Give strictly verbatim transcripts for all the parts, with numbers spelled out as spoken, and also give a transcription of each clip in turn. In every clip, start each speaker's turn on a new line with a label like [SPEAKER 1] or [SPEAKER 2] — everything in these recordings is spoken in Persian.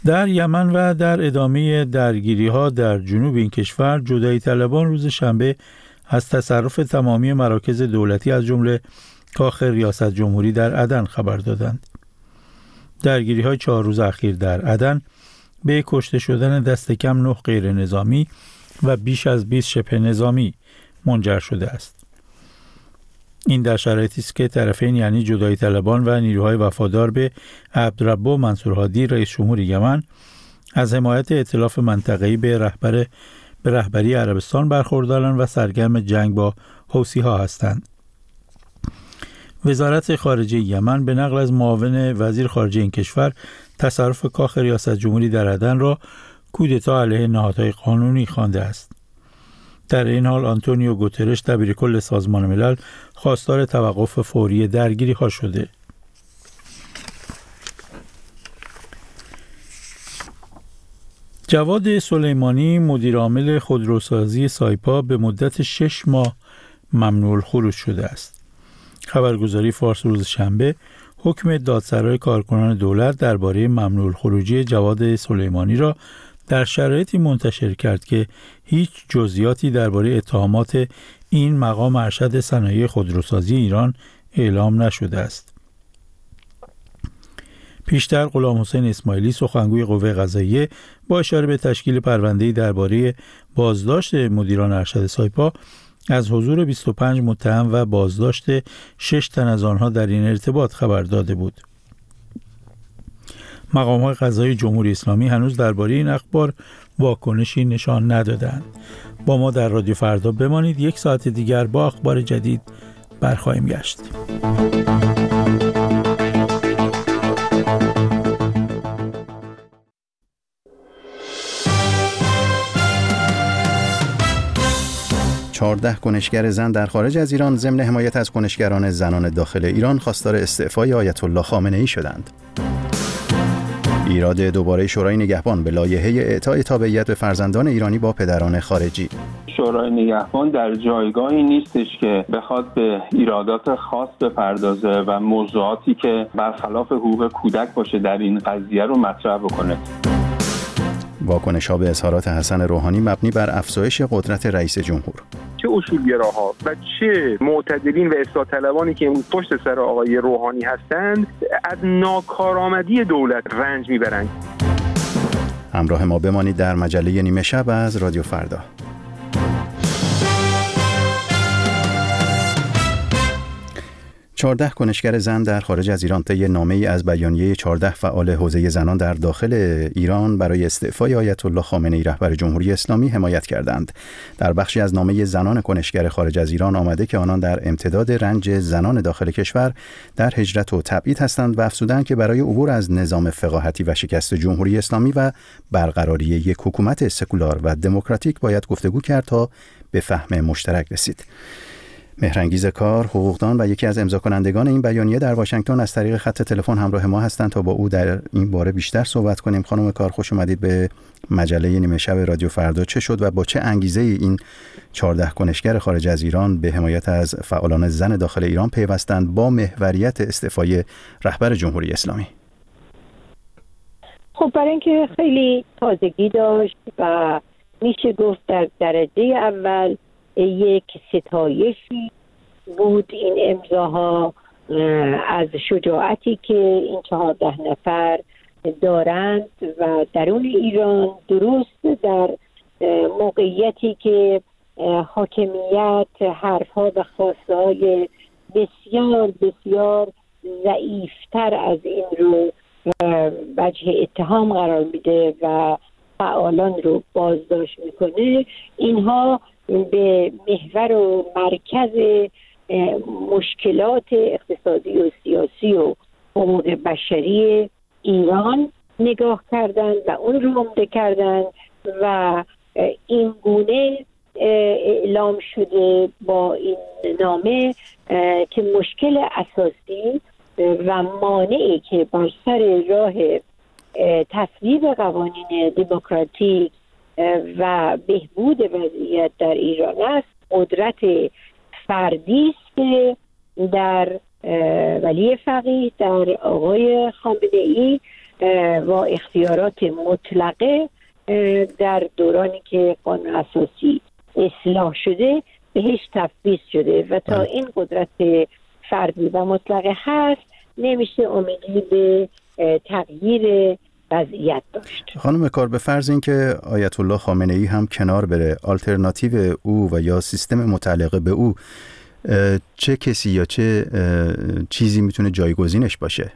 [SPEAKER 1] در یمن و در ادامه درگیری‌ها در جنوب این کشور، جدایی طلبان روز شنبه از تصرف تمامی مراکز دولتی از جمله کاخ ریاست جمهوری در عدن خبر دادند. درگیری‌های چهار روز اخیر در عدن به کشته شدن دست کم نه غیر نظامی و بیش از بیست شبه نظامی منجر شده است. این در شرایطی است که طرفین یعنی جدایی طلبان و نیروهای وفادار به عبدالرب منصور هادی رئیس جمهور یمن از حمایت ائتلاف منطقه‌ای به رهبر به رهبری عربستان برخوردارند و سرگرم جنگ با حوثی‌ها هستند. وزارت خارجه یمن به نقل از معاون وزیر خارجه این کشور تصرف کاخ ریاست جمهوری در عدن را کودتا علیه نهادهای قانونی خوانده است. در این حال آنتونیو گوترش دبیرکل سازمان ملل خواستار توقف فوری درگیری‌ها شده. جواد سلیمانی مدیر عامل خودروسازی سایپا به مدت شش ماه ممنوع الخروج شده است. خبرگزاری فارس روز شنبه حکم دادسرای کارکنان دولت درباره ممنوع الخروجی جواد سلیمانی را در شرایطی منتشر کرد که هیچ جزئیاتی درباره اتهامات این مقام ارشد صنایع خودروسازی ایران اعلام نشده است. پیشتر غلام حسین اسماعیلی سخنگوی قوه قضاییه با اشاره به تشکیل پرونده‌ای درباره بازداشت مدیران ارشد سایپا از حضور بیست و پنج متهم و بازداشت شش تن از آنها در این ارتباط خبر داده بود. مقام‌های قضایی جمهوری اسلامی هنوز درباره این اخبار واکنشی نشان ندادند. با ما در رادیو فردا بمانید. یک ساعت دیگر با اخبار جدید برخواهیم گشت.
[SPEAKER 2] چهارده کنشگر زن در خارج از ایران ضمن حمایت از کنشگران زنان داخل ایران خواستار استعفای آیت الله خامنه‌ای شدند. ایراد دوباره شورای نگهبان به لایحه اعطای تابعیت به فرزندان ایرانی با پدران خارجی.
[SPEAKER 3] شورای نگهبان در جایگاهی نیستش که بخواد به ایرادات خاص بپردازه و موضوعاتی که برخلاف حقوق کودک باشه در این قضیه رو مطرح بکنه.
[SPEAKER 2] واکنش‌ها به اظهارات حسن روحانی مبنی بر افزایش قدرت رئیس جمهور.
[SPEAKER 4] چه اصولگراها و چه معتدلین و اصلاح طلبانی که پشت سر آقای روحانی هستند از ناکارآمدی دولت رنج میبرند.
[SPEAKER 2] همراه ما بمانید در مجله نیمه شب از رادیو فردا. چهارده کنشگر زن در خارج از ایران طی نامه‌ای از بیانیه چهارده فعال حوزه زنان در داخل ایران برای استعفای آیت الله خامنه‌ای رهبر جمهوری اسلامی حمایت کردند. در بخشی از نامه زنان کنشگر خارج از ایران آمده که آنان در امتداد رنج زنان داخل کشور در هجرت و تبعید هستند و افزودند که برای عبور از نظام فقاهتی و شکست جمهوری اسلامی و برقراری یک حکومت سکولار و دموکراتیک باید گفتگو کرد تا به فهم مشترک رسید. مهرانگیز کار، حقوقدان و یکی از امضا کنندگان این بیانیه در واشنگتن از طریق خط تلفن همراه ما هستند تا با او در این باره بیشتر صحبت کنیم. خانم کار، خوش اومدید به مجله نیمه شب رادیو فردا. چه شد و با چه انگیزه این چهارده کنشگر خارج از ایران به حمایت از فعالان زن داخل ایران پیوستند با محوریت استعفای رهبر جمهوری اسلامی؟
[SPEAKER 5] خب برای اینکه خیلی تازگی داشت و میشه گفت در درجه اول یک ستایشی بود این امضاها از شجاعتی که این چهارده نفر دارند و درون ایران، درست در موقعیتی که حاکمیت حرفها و خواستهای بسیار بسیار ضعیفتر از این رو وجه اتهام قرار میده و فعالان رو بازداشت میکنه. اینها به محور و مرکز مشکلات اقتصادی و سیاسی و حقوق بشری ایران نگاه کردند و اون رو عمده کردند و این گونه اعلام شده با این نامه که مشکل اساسی و مانعی که بر سر راه تصویب قوانین دموکراتیک و بهبود وضعیت در ایران است، قدرت فردی است که در ولی فقیه، در آقای خامنه‌ای و اختیارات مطلقه در دورانی که قانون اساسی اصلاح شده بهش تفویض شده و تا این قدرت فردی و مطلقه هست نمیشه امیدی به تغییر وضعیت داشت.
[SPEAKER 2] خانم کار، به فرض اینکه آیت الله خامنه ای هم کنار بره، آلترناتیو او و یا سیستم متعلق به او چه کسی یا چه چیزی میتونه جایگزینش باشه؟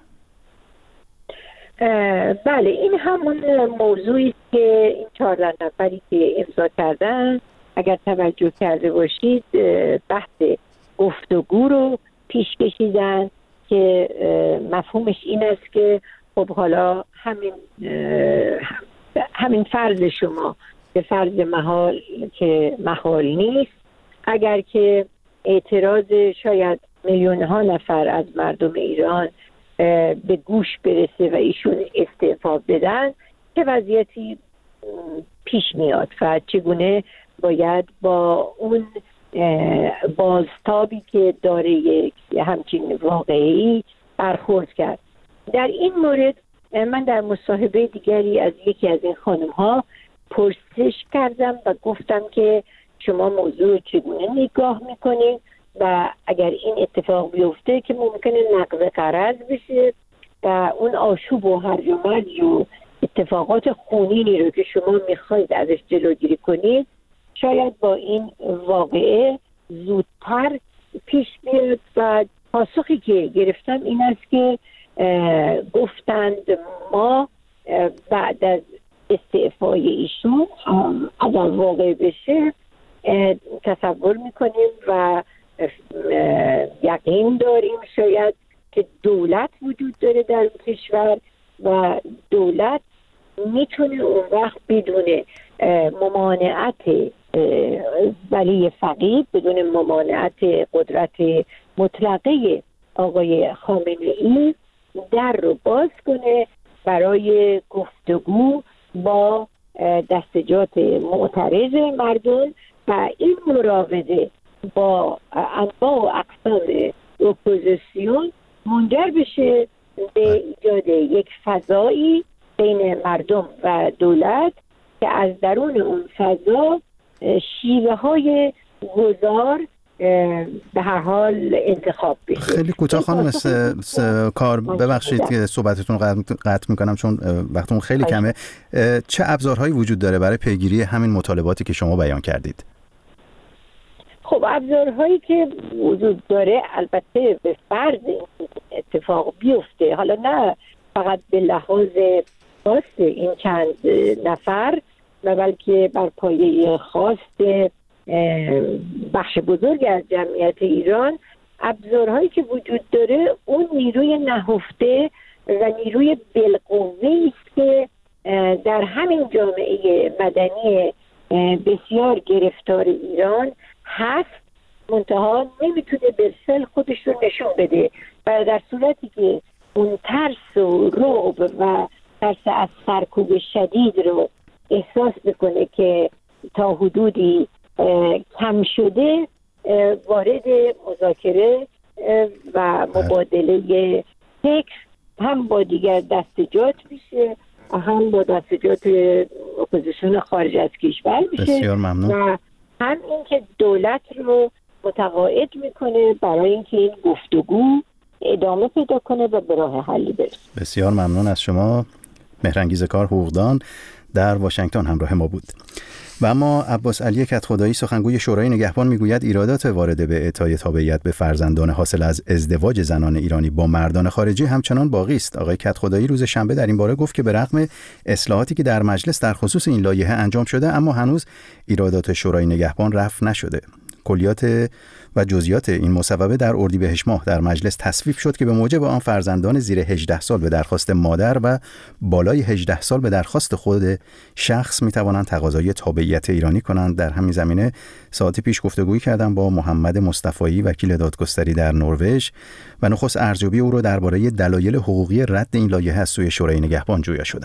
[SPEAKER 5] بله، این همون موضوعی که این چهارده نفری که امضا کردن اگر توجه کرده باشید بحث گفتگو رو پیش کشیدن که مفهومش این است که خب حالا همین همین فرض شما به فرض محال که محال نیست، اگر که اعتراض شاید میلیون ها نفر از مردم ایران به گوش برسه و ایشون استعفا بدن، چه وضعیتی پیش میاد و چگونه باید با اون بازتابی که داره یک همچین واقعی برخورد کرد. در این مورد من در مصاحبه دیگری از یکی از این خانم ها پرسش کردم و گفتم که شما موضوع چگونه نگاه میکنید و اگر این اتفاق بیفته که ممکنه نقض قرارداد بشه و اون آشوب و هرج و مرج و اتفاقات خونینی رو که شما میخواید ازش جلوگیری کنید شاید با این واقعه زودتر پیش بیاد. و پاسخی که گرفتم این است که گفتند ما بعد از استعفای ایشون اگر واقع بشه تصور میکنیم و یقین داریم شاید که دولت وجود داره در کشور و دولت میتونه اون وقت بدون ممانعت ولی فقیه، بدون ممانعت قدرت مطلقه آقای خامنه ای در رو باز کنه برای گفتگو با دستجات معترض مردم و این مراوده با انواع و اقسام اپوزیسیون منجر بشه به ایجاد یک فضایی بین مردم و دولت که از درون اون فضا شیوه های گذار به هر حال انتخاب بشه.
[SPEAKER 2] خیلی کوتاه خانم س... س... کار ببخشید که صحبتتون قطع میکنم چون وقتمون خیلی کمه. چه ابزارهایی وجود داره برای پیگیری همین مطالباتی که شما بیان کردید؟
[SPEAKER 5] خب ابزارهایی که وجود داره البته به فرض اتفاق بیفته، حالا نه فقط به لحاظ خاص این چند نفر و بلکه بر پایه خواست بخش بزرگ از جمعیت ایران، ابزارهایی که وجود داره اون نیروی نهفته و نیروی بالقوه‌ای است که در همین جامعه مدنی بسیار گرفتار ایران هست، منتها نمیتونه بالفعل خودش رو نشون بده و در صورتی که اون ترس و رعب و ترس از سرکوب شدید رو احساس بکنه که تا حدودی کم شده، وارد مذاکره و مبادله فکر هم با دیگر دستجات میشه، هم با دستجات اپوزیسیون خارج از کشور میشه.
[SPEAKER 2] بسیار ممنون.
[SPEAKER 5] و هم این که دولت رو متقاعد میکنه برای اینکه این گفتگو ادامه پیدا کنه و به راه حلی برسه.
[SPEAKER 2] بسیار ممنون از شما. مهرانگیز کار، حقوقدان، در واشنگتن همراه ما بود. و اما عباس علی کدخدایی، سخنگوی شورای نگهبان، میگوید ایرادات وارده به اعطای تابعیت به فرزندان حاصل از ازدواج زنان ایرانی با مردان خارجی همچنان باقی است. آقای کدخدایی روز شنبه در این باره گفت که به رغم اصلاحاتی که در مجلس در خصوص این لایحه انجام شده، اما هنوز ایرادات شورای نگهبان رفع نشده. کلیات و جزئیات این مصوبه در اردیبهشت ماه در مجلس تصویب شد که به موجب آن فرزندان زیر هجده سال به درخواست مادر و بالای هجده سال به درخواست خود شخص می توانند تقاضای تابعیت ایرانی کنند. در همین زمینه ساعتی پیش گفتگویی کردم با محمد مصطفایی، وکیل دادگستری در نروژ، و نخست ارزیابی او را درباره دلایل حقوقی رد این لایحه از سوی شورای نگهبان جویا شدم.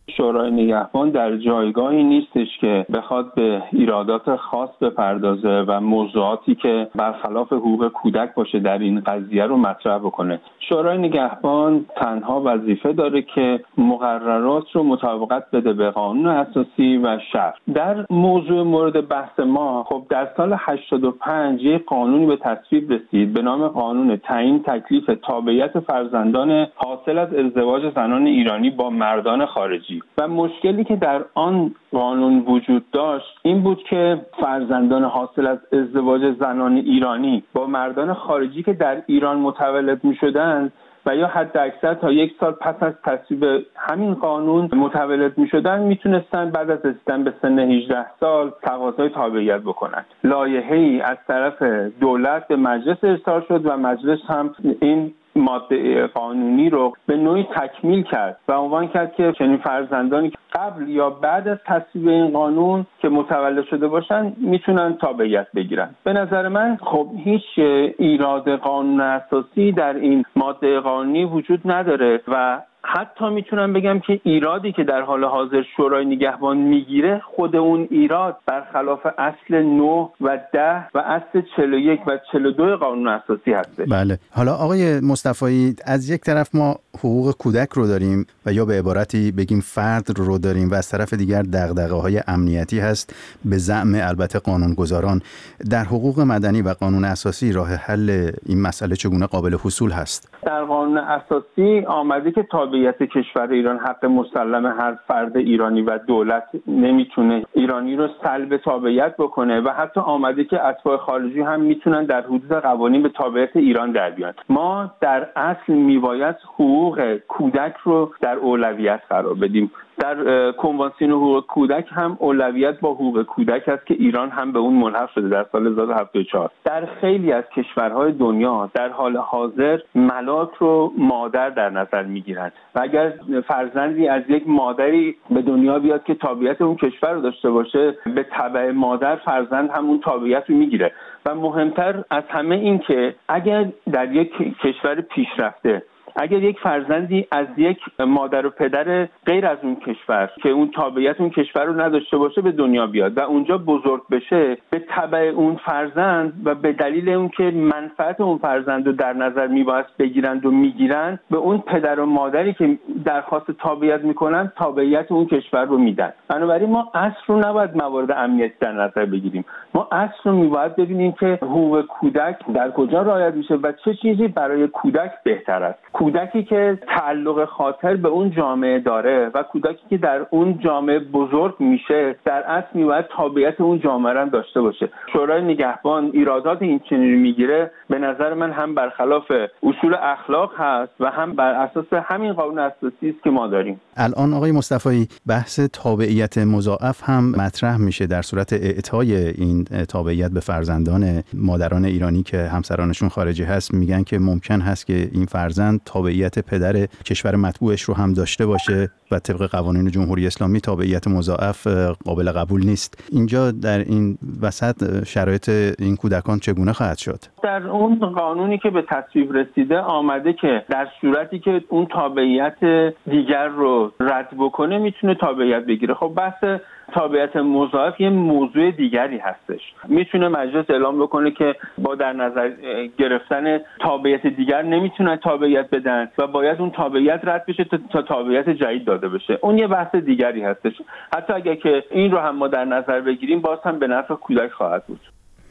[SPEAKER 3] شورای نگهبان در جایگاهی نیستش که بخواد به ایرادات خاص بپردازه و موضوعاتی که برخلاف حقوق کودک باشه در این قضیه رو مطرح بکنه. شورای نگهبان تنها وظیفه داره که مقررات رو مطابقت بده به قانون اساسی و شرع. در موضوع مورد بحث ما، خب در سال هشتاد و پنج یک قانونی به تصویب رسید به نام قانون تعیین تکلیف تابعیت فرزندان حاصل از ازدواج زنان ایرانی با مردان خارجی و مشکلی که در آن قانون وجود داشت این بود که فرزندان حاصل از ازدواج زنان ایرانی با مردان خارجی که در ایران متولد می‌شدند و یا حد اکثر تا یک سال پس از تصویب همین قانون متولد می شدن میتونستن بعد از رسیدن به سن هجده سال تقاضای تابعیت بکنن. لایحه‌ای از طرف دولت به مجلس ارسال شد و مجلس هم این ماده قانونی رو به نوعی تکمیل کرد و عنوان کرد که چنین فرزندانی قبل یا بعد از تصویب این قانون که متولد شده باشن میتونن تابعیت بگیرن. به نظر من خب هیچ ایراد قانون اساسی در این ماده قانونی وجود نداره و حتی میتونم بگم که ایرادی که در حال حاضر شورای نگهبان میگیره خود اون ایراد برخلاف اصل نه و ده و اصل چهل و یک و چهل و دو قانون اساسی هست.
[SPEAKER 2] بله. حالا آقای مصطفایی، از یک طرف ما حقوق کودک رو داریم و یا به عبارتی بگیم فرد رو داریم و از طرف دیگر دغدغه‌های امنیتی هست به زعم البته قانونگذاران. در حقوق مدنی و قانون اساسی راه حل این مسئله چگونه قابل حصول هست؟
[SPEAKER 3] در قانون اساسی آمده که تابعیت کشور ایران حق مسلم هر فرد ایرانی و دولت نمیتونه ایرانی رو سلب تابعیت بکنه و حتی آمده که اتباع خارجی هم میتونن در حدود قوانین به تابعیت ایران در بیان. ما در اصل میباید حقوق کودک رو در اولویت قرار بدیم. در کنوانسیون حقوق کودک هم اولویت با حقوق کودک است که ایران هم به اون ملحق شده در سال هزار و هفتاد و چهار. در خیلی از کشورهای دنیا در حال حاضر ملاک رو مادر در نظر میگیرند و اگر فرزندی از یک مادری به دنیا بیاد که تابعیت اون کشور رو داشته باشه، به تبع مادر فرزند همون تابعیت رو میگیره. و مهمتر از همه این که اگر در یک کشور پیشرفته اگر یک فرزندی از یک مادر و پدر غیر از اون کشور که اون تابعیت اون کشور رو نداشته باشه به دنیا بیاد و اونجا بزرگ بشه، به تبع اون فرزند و به دلیل اون که منفعت اون فرزند رو در نظر میبایست بگیرند و میگیرند، به اون پدر و مادری که درخواست تابعیت میکنن تابعیت اون کشور رو میدن. بنابراین ما اصل رو نباید موارد امنیتی در نظر بگیریم. ما اصل رو میباید ببینیم که حقوق کودک در کجا رعایت میشه و چه چیزی برای کودک بهتر است. کودکی که تعلق خاطر به اون جامعه داره و کودکی که در اون جامعه بزرگ میشه در اصل میباید تابعیت اون جامعه را داشته باشه. شورای نگهبان ایرادات این چنینی میگیره به نظر من هم برخلاف اصول اخلاق هست و هم بر اساس همین قانون اساسی است که ما داریم.
[SPEAKER 2] الان آقای مصطفایی بحث تابعیت مضاعف هم مطرح میشه در صورت اعطای این تابعیت به فرزندان مادران ایرانی که همسرانشون خارجی هست. میگن که ممکن هست که این فرزند تابعیت پدر کشور مطبوعش رو هم داشته باشه و طبق قوانین جمهوری اسلامی تابعیت مضاعف قابل قبول نیست. اینجا در این وسط شرایط این کودکان چگونه خواهد شد؟
[SPEAKER 3] در اون قانونی که به تصویب رسیده آمده که در صورتی که اون تابعیت دیگر رو رد بکنه میتونه تابعیت بگیره. خب بحث تابعیت مضاعف یه موضوع دیگری هستش. میتونه مجلس اعلام بکنه که با در نظر گرفتن تابعیت دیگر نمیتونه تابعیت بدن و باید اون تابعیت رد بشه تا تابعیت جدید داده بشه. اون یه بحث دیگری هستش. حتی اگر که این رو هم ما در نظر بگیریم باز هم به نفع کودک خواهد بود.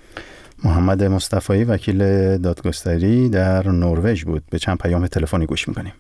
[SPEAKER 2] محمد مصطفایی وکیل دادگستری در نروژ بود. به چند پیام تلفنی گوش میکنیم.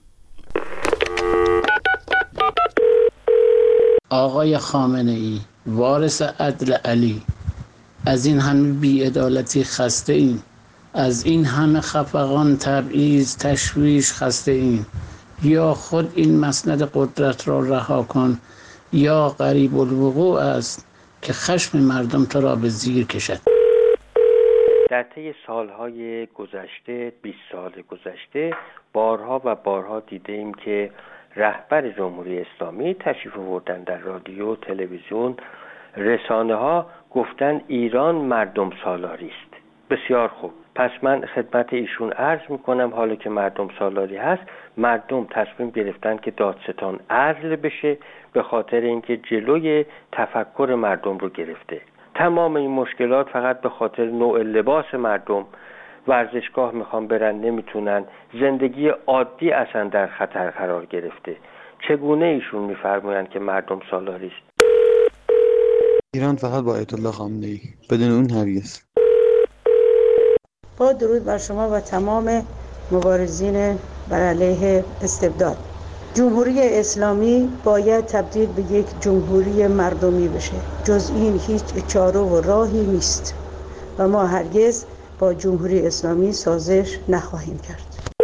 [SPEAKER 6] آقای خامنه ای وارث عدل علی، از این همه بی‌عدالتی خسته ایم، از این همه خفقان، تبعیض، تشویش خسته ایم. یا خود این مسند قدرت را رها کن یا قریب الوقوع است که خشم مردم تو را به زیر کشد.
[SPEAKER 7] در طی سالهای گذشته، بیست سال گذشته، بارها و بارها دیدیم که رهبر جمهوری اسلامی تشریف آوردن در رادیو، تلویزیون، رسانه ها گفتن ایران مردم سالاری است. بسیار خوب. پس من خدمت ایشون عرض میکنم حالا که مردم سالاری هست، مردم تصمیم گرفتن که دادستان عزل بشه، به خاطر اینکه جلوی تفکر مردم رو گرفته. تمام این مشکلات فقط به خاطر نوع لباس مردم، ورزشگاه میخوان برن نمیتونن، زندگی عادی اصلا در خطر قرار گرفته. چگونه ایشون میفرمایند که مردم سالاری است؟
[SPEAKER 8] ایران فقط با آیت الله خامنه‌ای، بدون اون هرگز.
[SPEAKER 9] با درود بر شما و تمام مبارزین بر علیه استبداد. جمهوری اسلامی باید تبدیل به یک جمهوری مردمی بشه. جز این هیچ چاره و راهی نیست و ما هرگز با جمهوری اسلامی سازش نخواهیم کرد.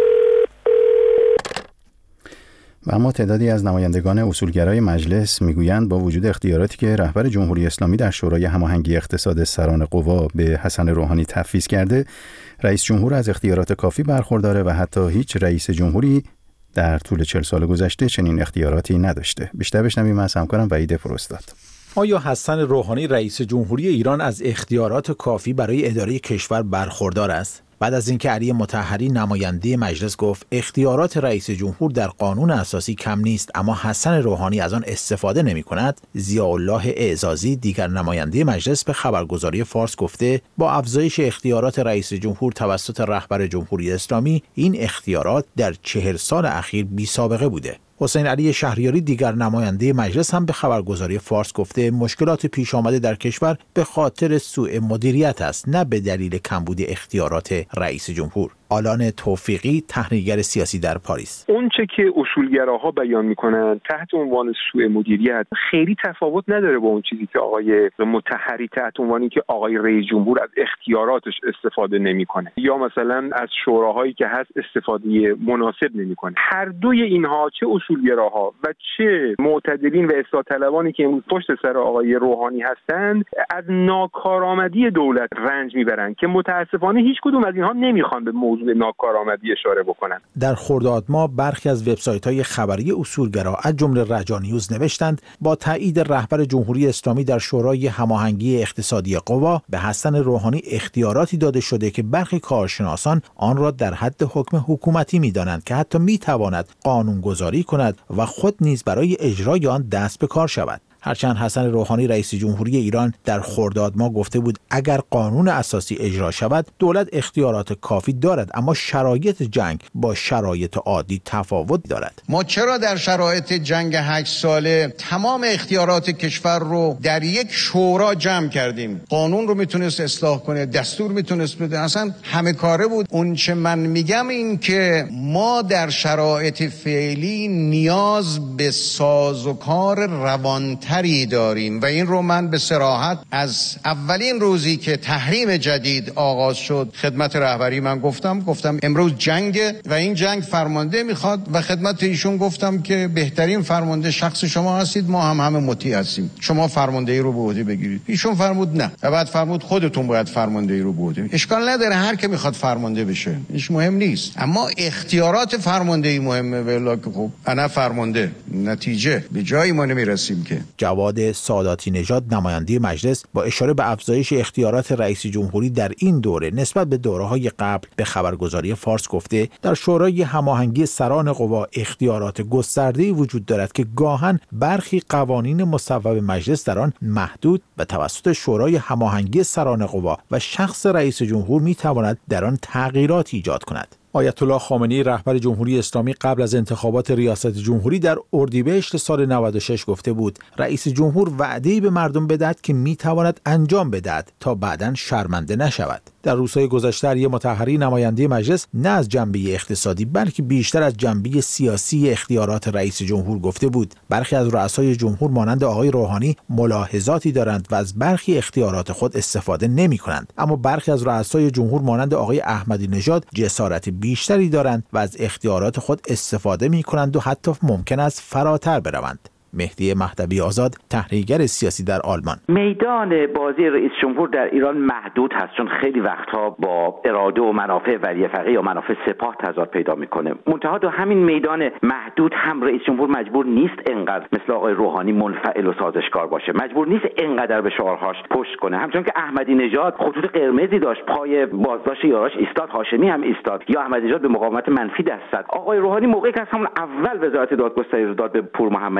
[SPEAKER 2] و اما تعدادی از نمایندگان اصولگرای مجلس میگویند با وجود اختیاراتی که رهبر جمهوری اسلامی در شورای هماهنگی اقتصاد سران قوا به حسن روحانی تفویض کرده، رئیس جمهور از اختیارات کافی برخورداره و حتی هیچ رئیس جمهوری در طول چهل سال گذشته چنین اختیاراتی نداشته. بیشتر بشنویم از همکارم وحید پروستاد.
[SPEAKER 10] آیا حسن روحانی رئیس جمهوری ایران از اختیارات کافی برای اداره کشور برخوردار است؟ بعد از اینکه علی مطهری نماینده مجلس گفت اختیارات رئیس جمهور در قانون اساسی کم نیست اما حسن روحانی از آن استفاده نمی کند، ضیاءالله اعزازی دیگر نماینده مجلس به خبرگزاری فارس گفته با افزایش اختیارات رئیس جمهور توسط رهبر جمهوری اسلامی این اختیارات در چهل سال اخیر بی سابقه بوده. حسین علی شهریاری دیگر نماینده مجلس هم به خبرگزاری فارس گفته مشکلات پیش آمده در کشور به خاطر سوء مدیریت است نه به دلیل کمبود اختیارات رئیس جمهور. آلان توفیقی، تحلیلگر سیاسی در پاریس:
[SPEAKER 4] اون چه که اصولگراها بیان میکنن تحت عنوان سوء مدیریت خیلی تفاوت نداره با اون چیزی که آقای مطهری تحت عنوانی که آقای رئیس جمهور از اختیاراتش استفاده نمیکنه یا مثلا از شوراهایی که هست استفاده مناسب نمیکنه. هر دوی اینها، چه اصولگراها و چه معتدلین و اصلاح طلبانی که امروز پشت سر آقای روحانی هستند، از ناکارآمدی دولت رنج میبرن که متاسفانه هیچ کدوم از اینها نمیخوان به موضوع ناکارآمدی اشاره بکنن.
[SPEAKER 10] در خرداد ماه برخی از وبسایت‌های خبری اصولگرا از جمله رجا نیوز نوشتند با تایید رهبر جمهوری اسلامی در شورای هماهنگی اقتصادی قوا به حسن روحانی اختیاراتی داده شده که برخی کارشناسان آن را در حد حکم حکومتی می‌دانند که حتی می‌تواند قانونگذاری کند و خود نیز برای اجرای آن دست به کار شود. هرچند حسن روحانی رئیس جمهوری ایران در خرداد ماه گفته بود اگر قانون اساسی اجرا شود دولت اختیارات کافی دارد اما شرایط جنگ با شرایط عادی تفاوت دارد.
[SPEAKER 11] ما چرا در شرایط جنگ هشت ساله تمام اختیارات کشور رو در یک شورا جمع کردیم؟ قانون رو میتونست اصلاح کنه، دستور میتونست بده، اصلا همه کاره بود. اون چه من میگم این که ما در شرایط فعلی نیاز به سازوکار روانتر داریم و این رو من به صراحت از اولین روزی که تحریم جدید آغاز شد خدمت رهبری من گفتم گفتم امروز جنگ و این جنگ فرمانده میخواد و خدمت ایشون گفتم که بهترین فرمانده شخص شما هستید، ما هم همه مطیع هستیم، شما فرماندهی رو به عهده بگیرید. ایشون فرمود نه و بعد فرمود خودتون باید فرماندهی رو به عهده. اشکال نداره هر کی میخواد فرمانده بشه، هیچ مهم نیست، اما اختیارات فرماندهی مهمه. ولی که خب انا فرمانده نتیجه به جایی ما نمیرسیم که.
[SPEAKER 10] جواد ساداتی نژاد نماینده مجلس با اشاره به افزایش اختیارات رئیس جمهوری در این دوره نسبت به دوره‌های قبل به خبرگزاری فارس گفته در شورای هماهنگی سران قوا اختیارات گسترده‌ای وجود دارد که گاهن برخی قوانین مصوب مجلس در آن محدود و توسط شورای هماهنگی سران قوا و شخص رئیس جمهور می‌تواند در آن تغییرات ایجاد کند. آیت الله خامنه‌ای رهبر جمهوری اسلامی قبل از انتخابات ریاست جمهوری در اردیبهشت سال نود و شش گفته بود رئیس جمهور وعده‌ای به مردم بدهد که میتواند انجام بدهد تا بعداً شرمنده نشود. در روزهای گذشته علی مطهری نماینده مجلس نه از جنبه اقتصادی بلکه بیشتر از جنبه سیاسی اختیارات رئیس جمهور گفته بود. برخی از رؤسای جمهور مانند آقای روحانی ملاحظاتی دارند و از برخی اختیارات خود استفاده نمی‌کنند، اما برخی از رؤسای جمهور مانند آقای احمدی نژاد جسارت بیشتری دارند و از اختیارات خود استفاده می‌کنند و حتی ممکن است فراتر بروند. مهدی مهدوی آزاد، تحلیلگر سیاسی در آلمان:
[SPEAKER 12] میدان بازی رئیس جمهور در ایران محدود هست چون خیلی وقتها با اراده و منافع ولی فقیه یا منافع سپاه تضاد پیدا میکنه. منتها تو همین میدان محدود هم رئیس جمهور مجبور نیست انقدر مثل آقای روحانی منفعل و سازشکار باشه، مجبور نیست انقدر به شعارهاش پشت کنه. همچون که احمدی نژاد خطوط قرمزی داشت، پای بازداشت یاراش ایستاد، هاشمی هم ایستاد، یا احمدی نژاد به مقاومت منفی دست زد. آقای روحانی موقعی که از همون اول وزارت دادگستری رو داد به پور محمدی یا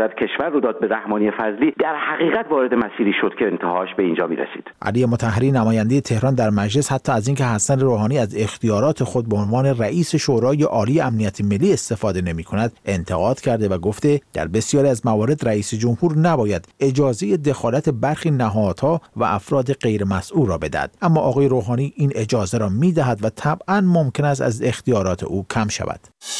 [SPEAKER 12] قدرت کشور رو داد به رحمانی فضلی، در حقیقت وارد مسیری شد که انتهاش به اینجا میرسید.
[SPEAKER 10] علی مطهری نماینده تهران در مجلس حتی از اینکه حسن روحانی از اختیارات خود به عنوان رئیس شورای عالی امنیت ملی استفاده نمی‌کند انتقاد کرده و گفته در بسیاری از موارد رئیس جمهور نباید اجازه دخالت برخی نهادها و افراد غیر مسئول را بدهد، اما آقای روحانی این اجازه را می‌دهد و طبعاً ممکن است از اختیارات او کم شود.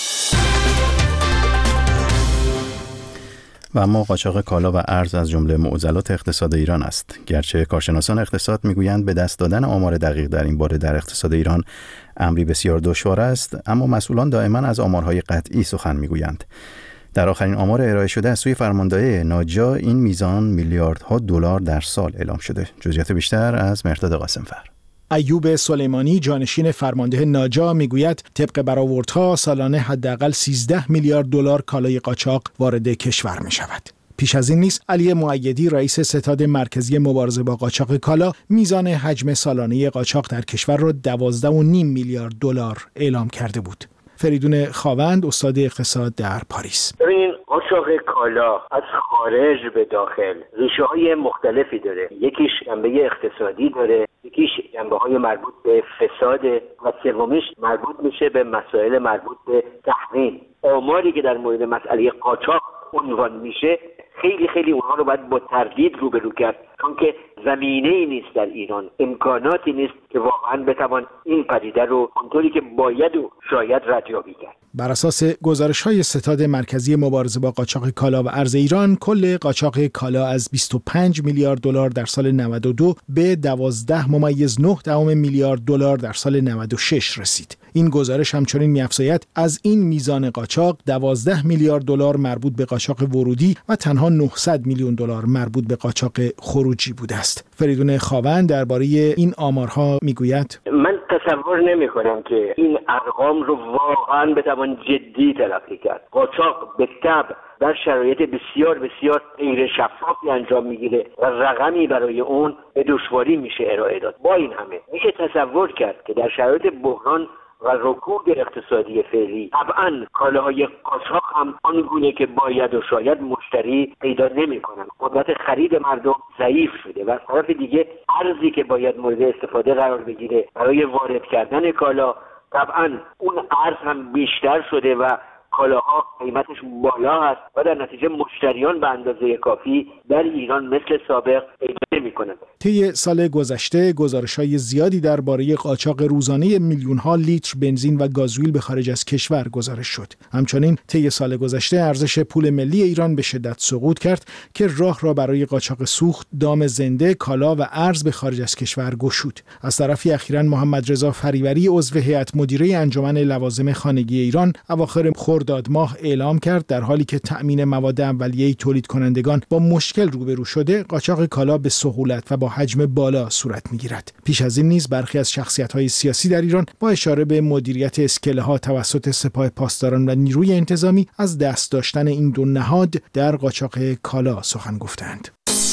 [SPEAKER 2] و اما قاچاق کالا و ارز از جمله معضلات اقتصاد ایران است. گرچه کارشناسان اقتصاد میگویند به دست دادن آمار دقیق در این باره در اقتصاد ایران امری بسیار دشوار است، اما مسئولان دائما از آمارهای قطعی سخن میگویند. در آخرین آمار ارائه شده از سوی فرماندهی ناجا این میزان میلیاردها دلار در سال اعلام شده. جزئیات بیشتر از مرداد قاسمفر.
[SPEAKER 13] ایوب سلیمانی جانشین فرمانده ناجا میگوید طبق برآوردها سالانه حداقل سیزده میلیارد دلار کالای قاچاق وارد کشور می شود. پیش از این نیز علی مؤیدی رئیس ستاد مرکزی مبارزه با قاچاق کالا میزان حجم سالانه قاچاق در کشور را دوازده و نیم میلیارد دلار اعلام کرده بود. فریدون خاوند استاد اقتصاد در پاریس.
[SPEAKER 14] ببینید قاچاق کالا از خارج به داخل ریشه های مختلفی داره. یکیش جنبه اقتصادی داره، یکیش جنبه های مربوط به فساد و سومیش مربوط میشه به مسائل مربوط به تحریم. آماری که در مورد مسئله قاچاق عنوان میشه خیلی خیلی اونها رو باید با تردید روبرو کرد، چون که زمینه‌ای نیست در ایران، امکاناتی نیست که واقعا بتوان این پدیده رو اونطوری که باید و شاید ردیابی کرد.
[SPEAKER 13] بر اساس گزارش‌های ستاد مرکزی مبارزه با قاچاق کالا و ارز ایران، کل قاچاق کالا از بیست و پنج میلیارد دلار در سال نود و دو به دوازده ممیز نه دهم میلیارد دلار در سال نود و شش رسید. این گزارش همچنین می‌افزاید از این میزان قاچاق دوازده میلیارد دلار مربوط به قاچاق ورودی و تنها نهصد میلیون دلار مربوط به قاچاق خروجی بوده است. فریدون خاوند درباره این آمارها میگوید:
[SPEAKER 14] من تصور نمی‌کنم که این ارقام رو واقعاً بتوان جدی تلقی کرد. قاچاق به طبع در شرایط بسیار بسیار غیر شفافی انجام میگیره و رقمی برای اون به دشواری میشه ارائه داد. با این همه میشه تصور کرد که در شرایط بحران و رکود اقتصادی فعلی طبعاً کالاهای قاچاق هم آنگونه که باید و شاید مشتری پیدا نمی‌کنن. قدرت خرید مردم ضعیف شده و از طرف دیگه ارزی که باید مورد استفاده قرار بگیره برای وارد کردن کالا، طبعاً اون ارز هم بیشتر شده و کالاها قیمتش بالا هست و در نتیجه مشتریان به اندازه کافی در ایران مثل سابق پیدا نمی‌کنند.
[SPEAKER 13] طی سال گذشته گزارش‌های زیادی درباره قاچاق روزانه میلیون‌ها لیتر بنزین و گازوئیل به خارج از کشور گزارش شد. همچنین طی سال گذشته ارزش پول ملی ایران به شدت سقوط کرد که راه را برای قاچاق سوخت، دام زنده، کالا و ارز به خارج از کشور گشود. از طرفی اخیراً محمد رضا فریوری عضو هیئت مدیره انجمن لوازم خانگی ایران اواخر خرداد ماه اعلام کرد در حالی که تأمین مواد اولیه تولید کنندگان با مشکل روبرو شده، قاچاق کالا به سهولت و با حجم بالا صورت می‌گیرد. پیش از این نیز برخی از شخصیت‌های سیاسی در ایران با اشاره به مدیریت اسکله‌ها توسط سپاه پاسداران و نیروی انتظامی از دست داشتن این دو نهاد در قاچاق کالا سخن گفتند.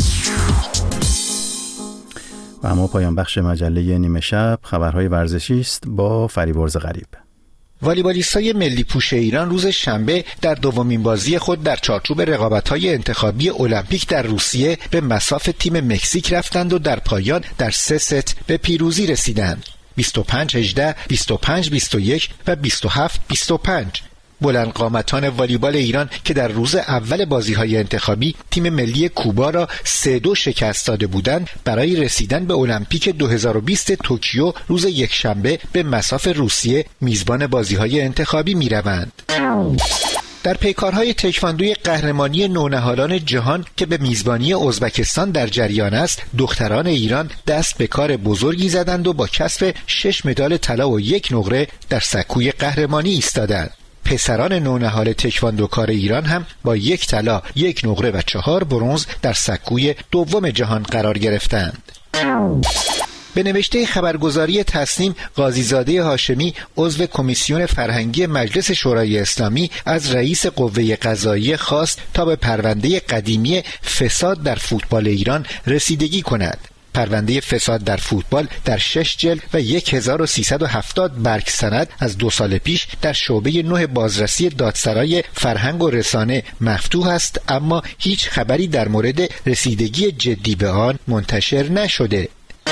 [SPEAKER 2] و اما پایان بخش مجله نیمه شب خبرهای ورزشی است با فریبرز غریب.
[SPEAKER 15] والیبالیستای ملی پوش ایران روز شنبه در دومین بازی خود در چارچوب رقابت‌های انتخابی المپیک در روسیه به مصاف تیم مکزیک رفتند و در پایان در سه ست به پیروزی رسیدند. بیست و پنج هجده، بیست و پنج بیست و یک و بیست و هفت بیست و پنج. بلند قامتان والیبال ایران که در روز اول بازی‌های انتخابی تیم ملی کوبا را سه دو شکست داده بودند، برای رسیدن به المپیک دو هزار و بیست توکیو روز یکشنبه به مصاف روسیه میزبان بازی‌های انتخابی می‌روند. در پیکارهای تکواندوی قهرمانی نونهالان جهان که به میزبانی ازبکستان در جریان است، دختران ایران دست به کار بزرگی زدند و با کسب شش مدال طلا و یک نقره در سکوی قهرمانی ایستادند. پسران نونهال تکواندوکار ایران هم با یک طلا، یک نقره و چهار برنز در سکوی دوم جهان قرار گرفتند. به نوشته خبرگزاری تسنیم، قاضیزاده هاشمی عضو کمیسیون فرهنگی مجلس شورای اسلامی از رئیس قوه قضاییه خواست تا به پرونده قدیمی فساد در فوتبال ایران رسیدگی کند. پرونده فساد در فوتبال در شش جلد و هزار و سیصد و هفتاد برگ سند از دو سال پیش در شعبه نه بازرسی دادسرای فرهنگ و رسانه مفتوح است، اما هیچ خبری در مورد رسیدگی جدی به آن منتشر نشده.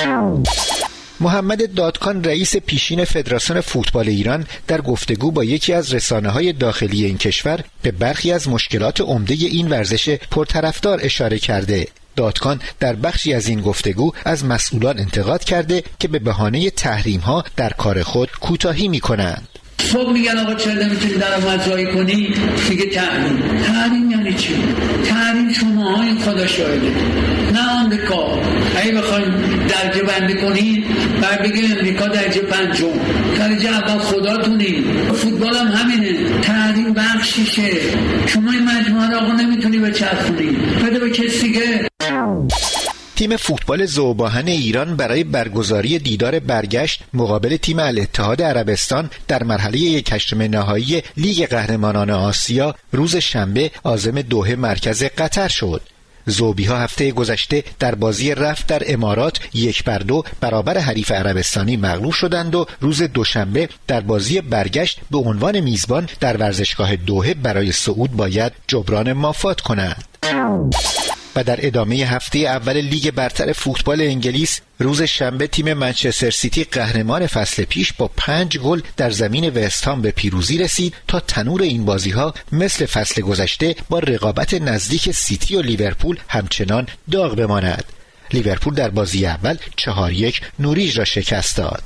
[SPEAKER 15] محمد دادکان رئیس پیشین فدراسیون فوتبال ایران در گفتگو با یکی از رسانه‌های داخلی این کشور به برخی از مشکلات عمده این ورزش پرطرفدار اشاره کرده. دادکان در بخشی از این گفتگو از مسئولان انتقاد کرده که به بهانه تحریم‌ها در کار خود کوتاهی می‌کنند.
[SPEAKER 16] صبح میگن آقا چرا نمیتونی درآمد زایی کنی؟ میگه تحریم. تحریم یعنی چی؟ تحریم شماها، این خدا شاهده، نه آمریکا. اگه بخوایم درجه بندی کنین بعد بگیم امریکا درجه پنجم، درجه اول خداتونی. فوتبال هم همینه، تحریم بخشیشه. شما این مجموعه آقا نمیتونی بچرخونی، بده به کسی دیگه.
[SPEAKER 15] تیم فوتبال ذوباهن ایران برای برگزاری دیدار برگشت مقابل تیم الاتحاد عربستان در مرحله یک هشتم نهایی لیگ قهرمانان آسیا روز شنبه عازم دوحه مرکز قطر شد. ذوبی‌ها هفته گذشته در بازی رفت در امارات یک بر دو برابر حریف عربستانی مغلوب شدند و روز دوشنبه در بازی برگشت به عنوان میزبان در ورزشگاه دوحه برای صعود باید جبران مافات کنند. و در ادامه هفته اول لیگ برتر فوتبال انگلیس روز شنبه تیم منچستر سیتی قهرمان فصل پیش با پنج گل در زمین وستهام به پیروزی رسید تا تنور این بازی‌ها مثل فصل گذشته با رقابت نزدیک سیتی و لیورپول همچنان داغ بماند. لیورپول در بازی اول چهار یک نوریج را شکست داد.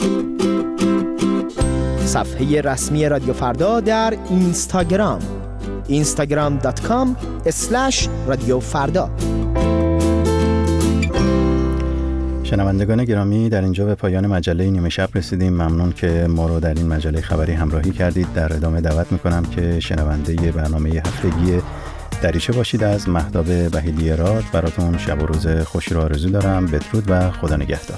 [SPEAKER 17] صفحه رسمی رادیو فردا در اینستاگرام اینستاگرام دات کام اسلش رادیو فردا.
[SPEAKER 2] شنوندگان گرامی، در اینجا به پایان مجله نیمه شب رسیدیم. ممنون که ما رو در این مجله خبری همراهی کردید. در ادامه دعوت میکنم که شنونده برنامه هفتگی دریچه باشید. از مهتاب وحیدی راد براتون شب و روز خوشی رو آرزو دارم. بدرود و خدا نگهدار.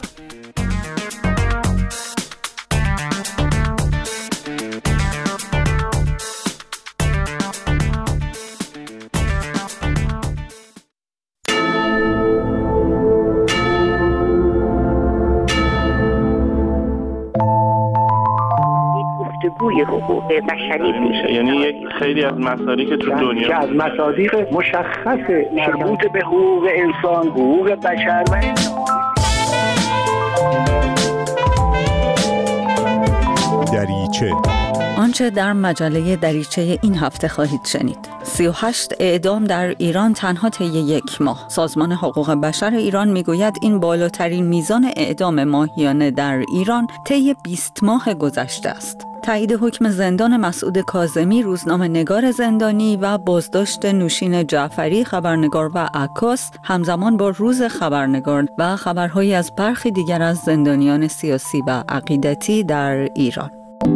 [SPEAKER 18] حقوق بشری میشه، یعنی یک خیلی از مصادیق که تو دنیا که از مصادیق مشخص مربوط به حقوق انسان، حقوق بشر و
[SPEAKER 19] دریچه.
[SPEAKER 20] آنچه در مجله دریچه این هفته خواهید شنید: سی و هشت اعدام در ایران تنها طی یک ماه. سازمان حقوق بشر ایران میگوید این بالاترین میزان اعدام ماهیانه در ایران طی بیست ماه گذشته است. تایید حکم زندان مسعود کاظمی، روزنامه نگار زندانی و بازداشت نوشین جعفری، خبرنگار و عکاس، همزمان با روز خبرنگار و خبرهایی از برخی دیگر از زندانیان سیاسی و عقیدتی در ایران.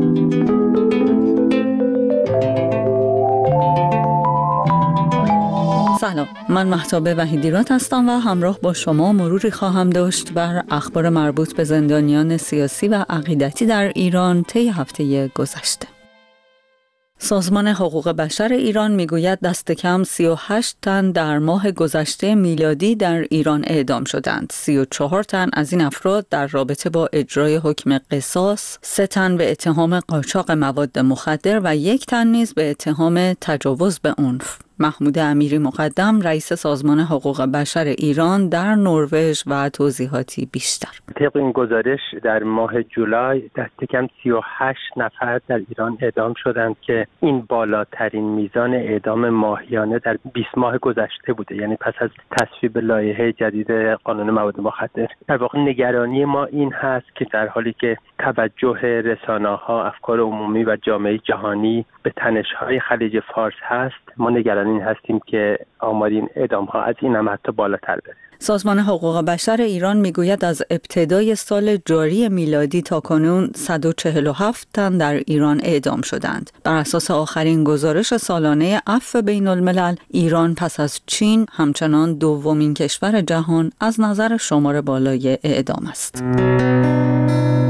[SPEAKER 20] سلام، من مهتاب وحیدی راد هستم و همراه با شما مروری خواهم داشت بر اخبار مربوط به زندانیان سیاسی و عقیدتی در ایران طی هفته گذشته. سازمان حقوق بشر ایران میگوید دست کم سی و هشت تن در ماه گذشته میلادی در ایران اعدام شدند. سی و چهار تن از این افراد در رابطه با اجرای حکم قصاص، سه تن به اتهام قاچاق مواد مخدر و یک تن نیز به اتهام تجاوز به عنف. محمود امیری مقدم، رئیس سازمان حقوق بشر ایران در نروژ و توضیحاتی بیشتر.
[SPEAKER 7] طبق این گزارش در ماه جولای دست کم سی و هشت نفر در ایران اعدام شدند که این بالاترین میزان اعدام ماهیانه در بیست ماه گذشته بوده، یعنی پس از تصویب لایحه جدید قانون مواد مخدر. در واقع نگرانی ما این هست که در حالی که توجه رسانه‌ها، افکار عمومی و جامعه جهانی به تنش‌های خلیج فارس هست، ما نگران این هستیم که آمار این اعدام‌ها از این هم حتی بالاتر بره.
[SPEAKER 20] سازمان حقوق بشر ایران میگوید از ابتدای سال جاری میلادی تا کنون صد و چهل و هفت تن در ایران اعدام شدند. بر اساس آخرین گزارش سالانه عفو بین الملل، ایران پس از چین همچنان دومین کشور جهان از نظر شمار بالای اعدام است.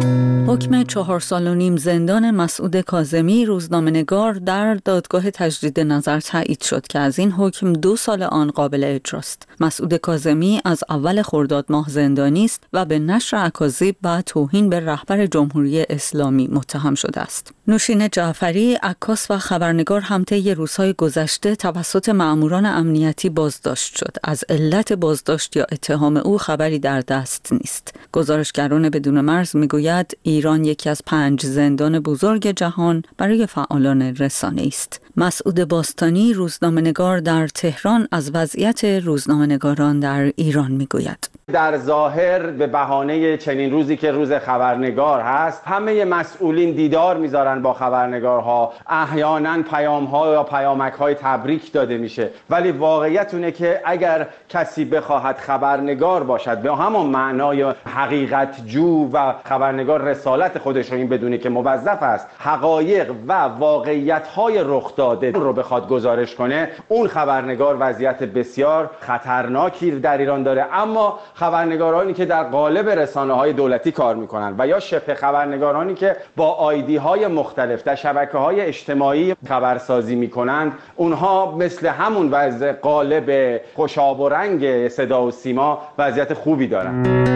[SPEAKER 20] حکم چهار سال و نیم زندان مسعود کاظمی روزنامه‌نگار در دادگاه تجدید نظر تایید شد که از این حکم دو سال آن قابل اجراست. مسعود کاظمی از اول خرداد ماه زندانی است و به نشر اکاذیب و توهین به رهبر جمهوری اسلامی متهم شده است. نوشین جعفری، عکاس و خبرنگار هم طی روزهای گذشته توسط مأموران امنیتی بازداشت شد. از علت بازداشت یا اتهام او خبری در دست نیست. گزارشگران بدون مرز میگوید ایران یکی از پنج زندان بزرگ جهان برای فعالان رسانه است. مسعود باستانی، روزنامه‌نگار در تهران، از وضعیت روزنامه‌نگاران در ایران میگوید:
[SPEAKER 21] در ظاهر به بهانه چنین روزی که روز خبرنگار هست، همه مسئولین دیدار میذارن با خبرنگارها، احیانا پیام‌ها یا پیامک‌های تبریک داده میشه، ولی واقعیت اونه که اگر کسی بخواهد خبرنگار باشد به همان معنای حقیقت جو و خبرنگار رسالت خودش رو این بدونه که موظف است حقایق و واقعیت‌های رخ داده رو بخواد گزارش کنه، اون خبرنگار وضعیت بسیار خطرناکی در ایران داره. اما خبرنگارانی که در قالب رسانه‌های دولتی کار می‌کنند و یا شبه خبرنگارانی که با آیدی‌های مختلف در شبکه‌های اجتماعی خبرسازی می‌کنند، اونها مثل همون وضع قالب خوشاب و رنگ صدا و سیما وضعیت خوبی دارند.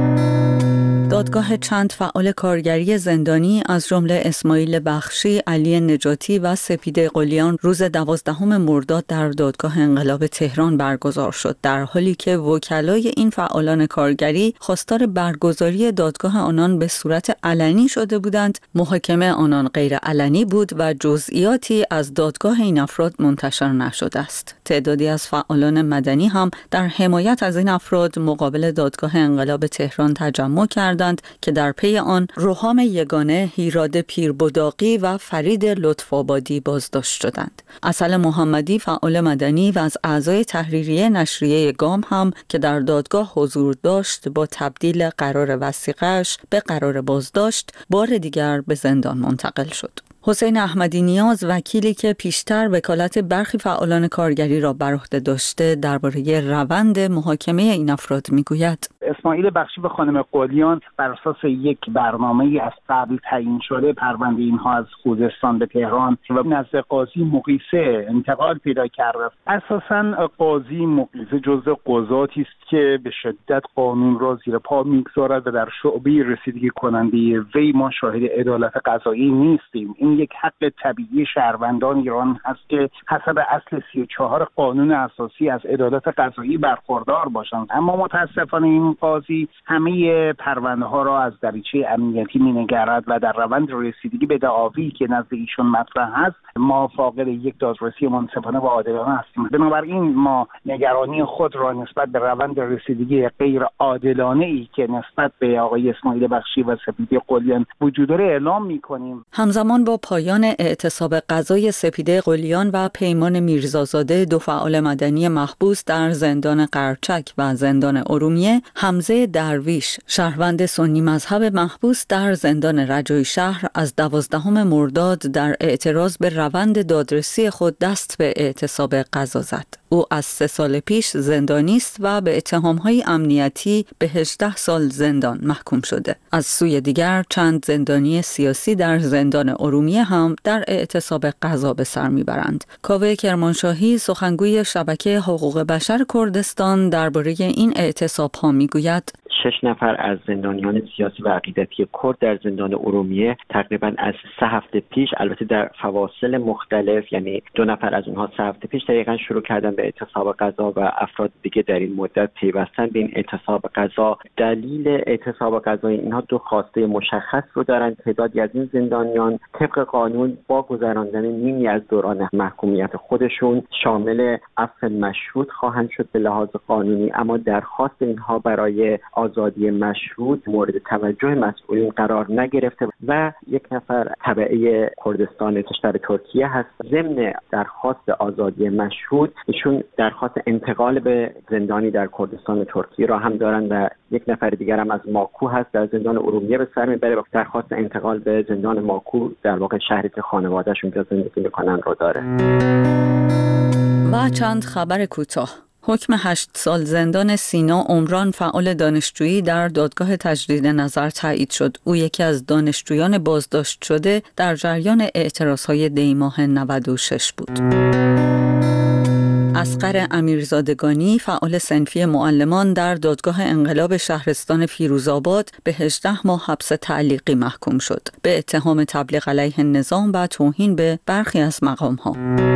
[SPEAKER 20] دادگاه چند فعال کارگری زندانی از جمله اسماعیل بخشی، علی نجاتی و سپیده قلیان روز دوازدهم مرداد در دادگاه انقلاب تهران برگزار شد، در حالی که وکلای این فعالان کارگری خواستار برگزاری دادگاه آنان به صورت علنی شده بودند. محاکمه آنان غیر علنی بود و جزئیاتی از دادگاه این افراد منتشر نشده است. تعدادی از فعالان مدنی هم در حمایت از این افراد مقابل دادگاه انقلاب تهران تجمع کردند که در پی آن روحام یگانه، هیراد پیربداقی و فرید لطف‌آبادی بازداشت شدند. اصل محمدی، فعال مدنی و از اعضای تحریریه نشریه گام هم که در دادگاه حضور داشت، با تبدیل قرار وثیقه‌اش به قرار بازداشت بار دیگر به زندان منتقل شد. حسین احمدی نیاز، وکیلی که پیشتر وکالت برخی فعالان کارگری را بر عهده داشته، درباره روند محاکمه این افراد میگوید:
[SPEAKER 22] اسماعیل بخشی و خانم قلیان بر اساس یک برنامه‌ای از قبل تعیین شده پرونده اینها از خوزستان به تهران و نزد قاضی مقیسه انتقال پیدا کرده. اساساً قاضی مقیسه جزء قضاتی است که به شدت قانون را زیر پا میگذارد و در شعبه رسیدگی کننده وی ما شاهد عدالت قضایی نیستیم. این یک حق طبیعی شهروندان ایران هست که حسب اصل سی و چهار قانون اساسی از عدالت قضایی برخوردار باشند. اما متاسفانه این قاضی همه پرونده ها را از دریچه امنیتی مینگرد و در روند رسیدگی به دعاوی که نزد ایشون مطرح هست ما فاقد یک دادرسی منصفانه و عادلانه هستیم. بنابراین ما نگرانی خود را نسبت به روند رسیدگی غیر عادلانه ای که نسبت به آقای اسماعیل بخشی و سپیده قلیان وجود داره اعلام می‌کنیم.
[SPEAKER 20] همزمان با پایان اعتصاب قضای سپیده قلیان و پیمان میرزازاده، دو فعال مدنی محبوس در زندان قرچک و زندان ارومیه، حمزه درویش، شهروند سنی مذهب محبوس در زندان رجایی شهر، از دوازدهم مرداد در اعتراض به روند دادرسی خود دست به اعتصاب قضا زد. او از سه سال پیش زندانی است و به اتهام‌های امنیتی به هجده سال زندان محکوم شده. از سوی دیگر چند زندانی سیاسی در زندان ارومیه هم در اعتصاب قضا به سر میبرند. کاوه کرمانشاهی، سخنگوی شبکه حقوق بشر کردستان، درباره این اعتصاب‌ها میگوید:
[SPEAKER 23] شش نفر از زندانیان سیاسی و عقیدتی کرد در زندان ارومیه تقریبا از سه هفته پیش، البته در فواصل مختلف، یعنی دو نفر از اونها سه هفته پیش دقیقاً شروع کردن به اعتصاب قضا و افراد دیگه در این مدت پیوستن به این اعتصاب قضا. دلیل اعتصاب قضای اینها دو خواسته مشخص رو دارن. تعدادی از این زندانیان طبق قانون با گذراندن نیمی از دوران محکومیت خودشون شامل عفو مشروط خواهند شد به لحاظ قانونی، اما درخواست اینها برای آزادی مشروط مورد توجه مسئولین قرار نگرفته و یک نفر تبعه کردستان کشور ترکیه هست. ضمن درخواست آزادی مشروط ایشون درخواست انتقال به زندانی در کردستان ترکیه را هم دارن و یک نفر دیگر هم از ماکو هست در زندان ارومیه به سر میبره و درخواست انتقال به زندان ماکو، در واقع شهری که خانواده‌شون اونجا زندگی میکنن، رو داره.
[SPEAKER 20] و چند خبر کوتاه. حکم هشت سال زندان سینا عمران فعال دانشجویی در دادگاه تجدید نظر تایید شد. او یکی از دانشجویان بازداشت شده در جریان اعتراضهای دی ماه نود و شش بود. اصغر امیرزادگانی فعال صنفی معلمان در دادگاه انقلاب شهرستان فیروزآباد به هجده ماه حبس تعلیقی محکوم شد به اتهام تبلیغ علیه نظام و توهین به برخی از مقام‌ها.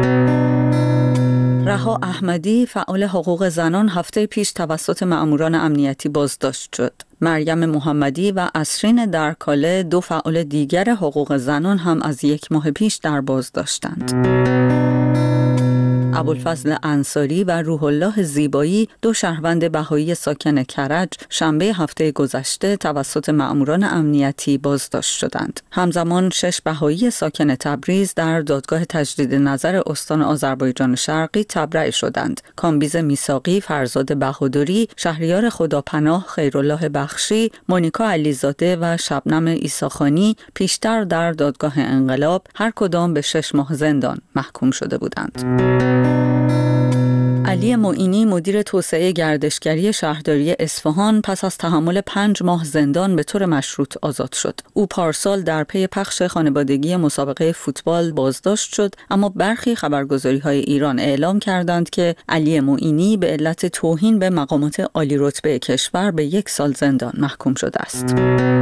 [SPEAKER 20] رها احمدی فعال حقوق زنان هفته پیش توسط مأموران امنیتی بازداشت شد. مریم محمدی و اسرین درکاله دو فعال دیگر حقوق زنان هم از یک ماه پیش در بازداشتند. ابوالفضل انصاری و روح الله زیبایی دو شهروند بهایی ساکن کرج شنبه هفته گذشته توسط مأموران امنیتی بازداشت شدند. همزمان شش بهایی ساکن تبریز در دادگاه تجدید نظر استان آذربایجان شرقی تبرئه شدند. کامبیز میثاقی، فرزاد بهادری، شهریار خداپناه، خیرالله بخشی، مونیکا علیزاده و شبنم عیساخانی پیشتر در دادگاه انقلاب هر کدام به شش ماه زندان محکوم شده بودند. علی معینی مدیر توسعه گردشگری شهرداری اصفهان پس از تحمل پنج ماه زندان به طور مشروط آزاد شد. او پارسال در پی پخش خانوادگی مسابقه فوتبال بازداشت شد، اما برخی خبرگزاری‌های ایران اعلام کردند که علی معینی به علت توهین به مقامات عالی رتبه کشور به یک سال زندان محکوم شده است.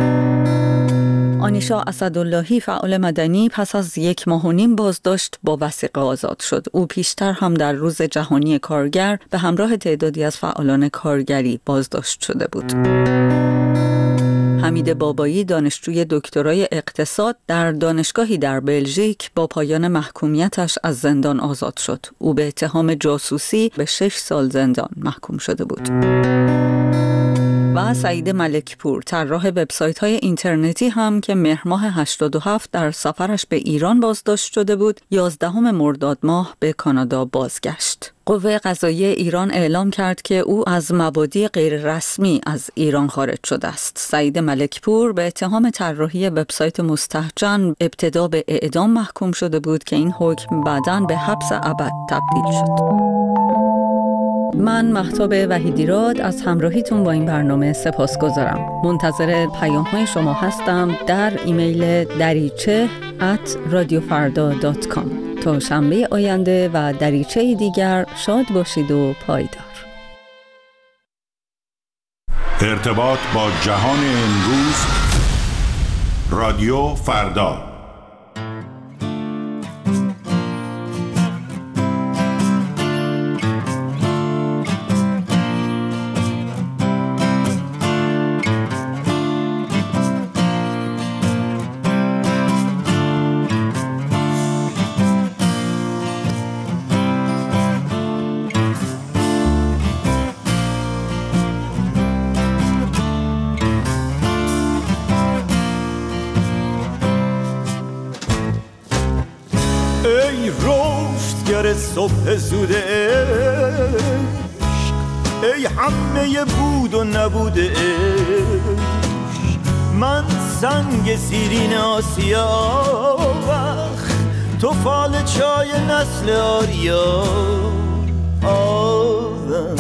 [SPEAKER 20] آنیشا اسداللهی فعال مدنی پس از یک ماه و نیم بازداشت با وثیقه آزاد شد. او پیشتر هم در روز جهانی کارگر به همراه تعدادی از فعالان کارگری بازداشت شده بود. حمید بابایی دانشجوی دکترای اقتصاد در دانشگاهی در بلژیک با پایان محکومیتش از زندان آزاد شد. او به اتهام جاسوسی به شش سال زندان محکوم شده بود. و سعید ملکپور طراح وبسایت‌های اینترنتی هم که مهر ماه هشتاد و هفت در سفرش به ایران بازداشت شده بود، یازدهم مرداد ماه به کانادا بازگشت. قوه قضاییه ایران اعلام کرد که او از مبادی غیر رسمی از ایران خارج شده است. سعید ملکپور به اتهام طراحی وبسایت مستهجن ابتدا به اعدام محکوم شده بود که این حکم بعداً به حبس ابد تبدیل شد. من مهتاب وحیدیراد از همراهیتون با این برنامه سپاسگزارم. منتظر پیام‌های شما هستم در ایمیل دریچه ات رادیوفردا دات کام. تا شنبه آینده و دریچه دیگر شاد باشید و پایدار.
[SPEAKER 19] ارتباط با جهان امروز، رادیو فردا.
[SPEAKER 1] صبح زود عشق، ای همه بود و نبود عشق، من سنگ سیرین آسیا وقت تو فال چای نسل آریا آوخ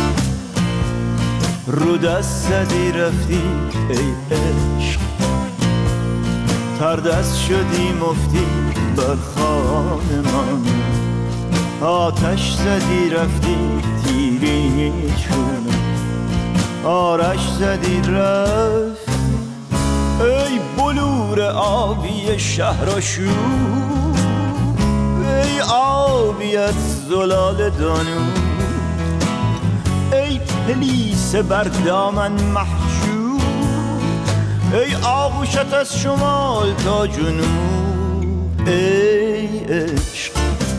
[SPEAKER 1] رو دست زدی رفتی ای عشق، تر دست شدی مفتی بر خانه من، آتش زدی رفتی تیری چونه، آرش زدی رفت ای بلور آبی شهرآشوب، ای آبی از زلال دانو، ای پلیس بر دامن محجوب، ای آغوشت از شمال تا جنوب، ای عشق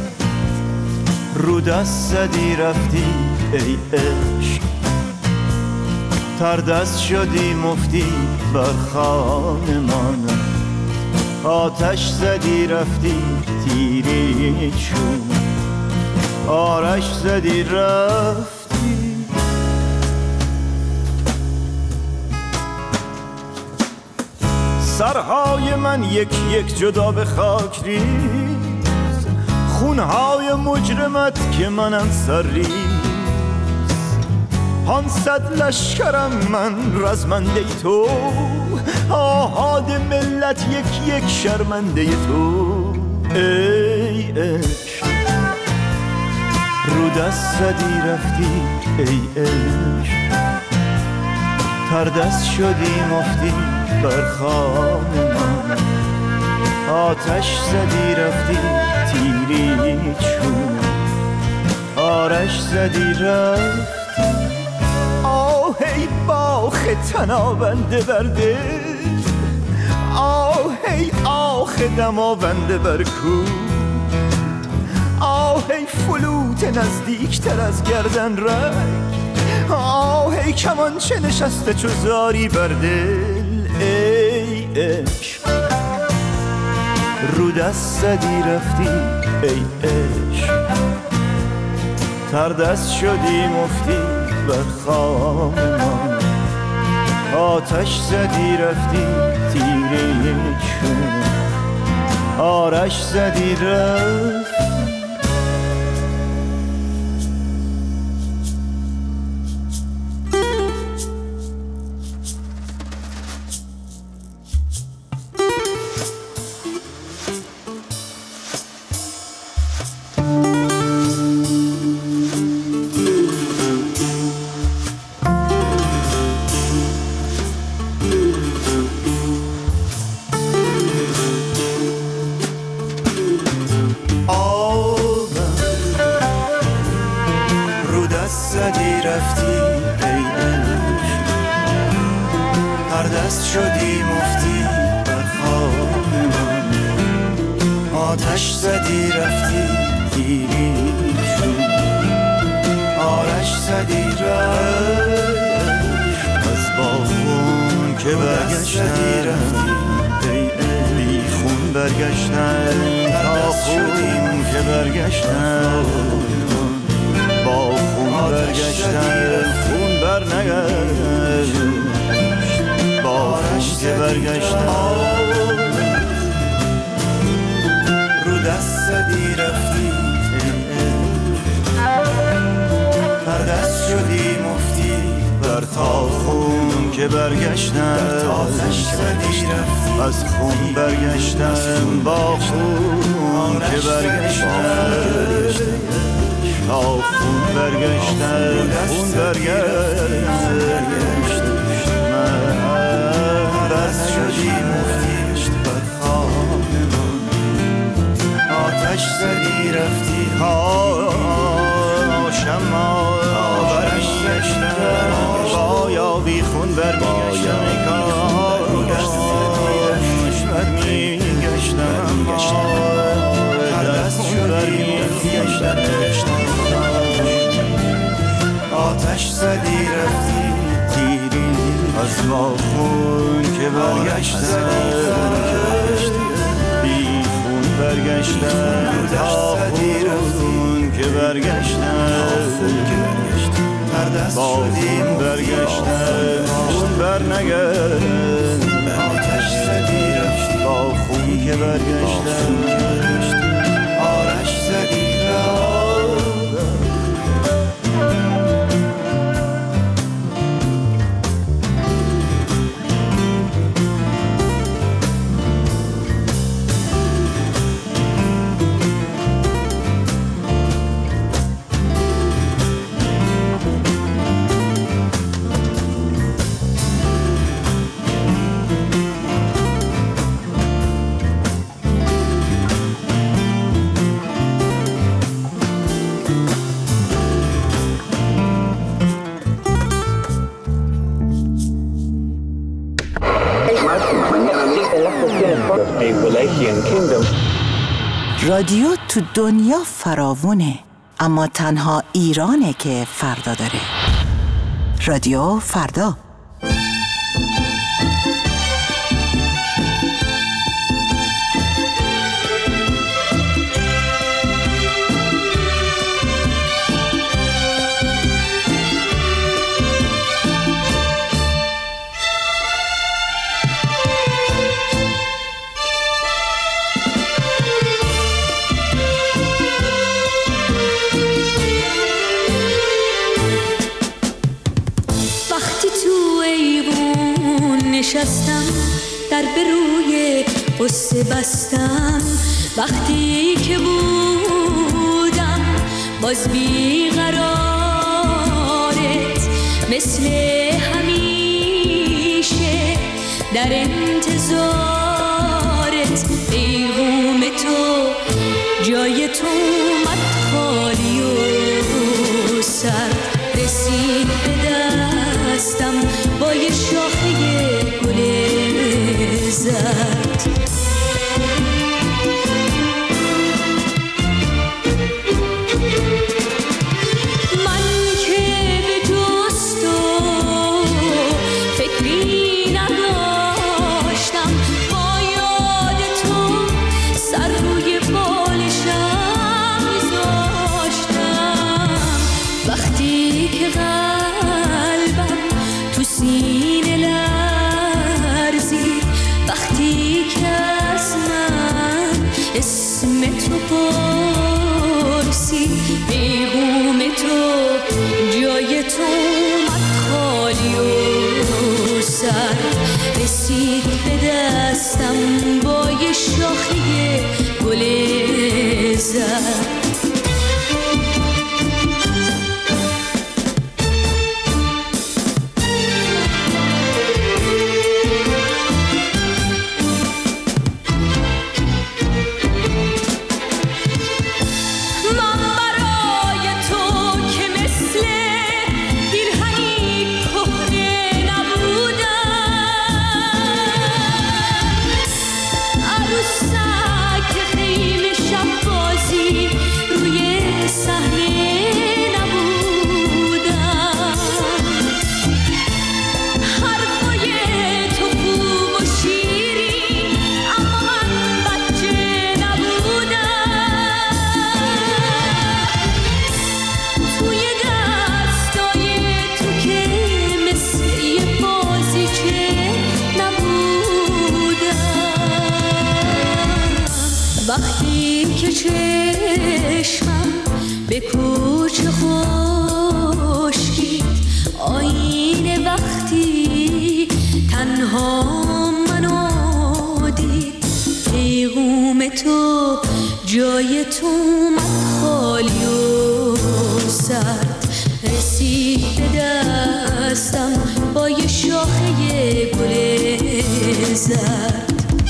[SPEAKER 1] رو دست زدی رفتی ای عشق، تر دست شدی مفتی بر خانمان، آتش زدی رفتی تیری چون، آرش زدی رفتی. سرهای من یک یک جدا به خاک ریخت، خونهای مجرمت که منم سر ریخت، پانصد لشکرم من رزمنده تو، آهاد ملت یک یک شرمنده تو. ای عشق رو دست زدی رفتی، ای عشق تر دست شدی مفتی بر خام من. آتش زدی رفتی تیری چون، آرش زدی رفتی. آه ای باخ تنابنده بر دل، آه ای آخ دماونده بر کو، آه ای فلوت نزدیکتر از گردن رگ، آه ای کمانچه نشسته چو زاری بر دل. ای عشق رو دست زدی رفتی، ای عشق تر دست شدی مفتی بر خام من. آتش زدی رفتی تیره چون، آرش زدی رفتی. از خون برگشتم با خون که برگشتم، تا خون برگشتم خون برگشت من بس شدی مفتی بر خام من. آتش زدی رفتی شما برگشتم با یابی خون برگشتم آتش زدی رفتی تیری از با خون که برگشتم، بی خون برگشتم تا خون که برگشتم، با خون برگشتم خون برنگشت. آتش زدی رفتی با خون که برگشتم، آرش زدی رفتی.
[SPEAKER 3] رادیو تو دنیا فراوونه، اما تنها ایرانه که فردا داره. رادیو فردا.
[SPEAKER 5] نشستم در به روی قصه بستم وقتی که بودم باز بیقرارت مثل همیشه در انتظارت پیغام تو جای تو اومد خالی و سر رسید به دستم با یه شاخه گل زرد من که به جز تو فکری نداشتم با یاد تو سر روی بالشم میذاشتم وقتی که قلبم تو سینه لرزید وقتی که از من اسم تو پرسی پیغام تو جای تو اومد خالی و سر رسید به دستم با یه شاخه گل زرد وقتی که چشمم به کوچه خشکید آینه وقتی تنها منو دید پیغام تو جای تو اومد خالی و سرد رسید به دستم با یه شاخه گل زرد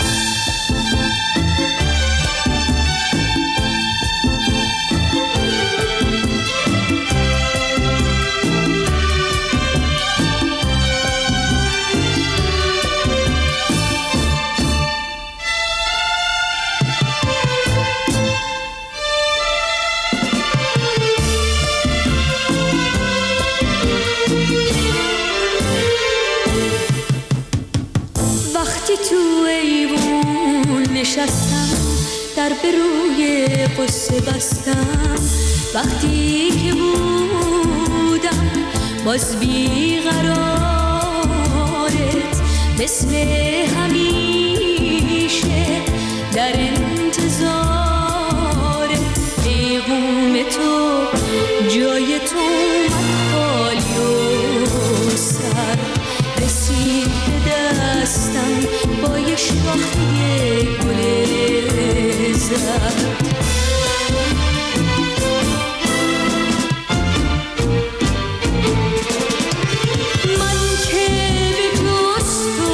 [SPEAKER 5] تو ایوون نشستم در به روی قصه بستم وقتی که بودم باز بیقرارت مثل همیشه در انتظارت پیغام تو جای تو اومد خالی و سر رسید به دستم با یه شاخه گل زرد من که به جز تو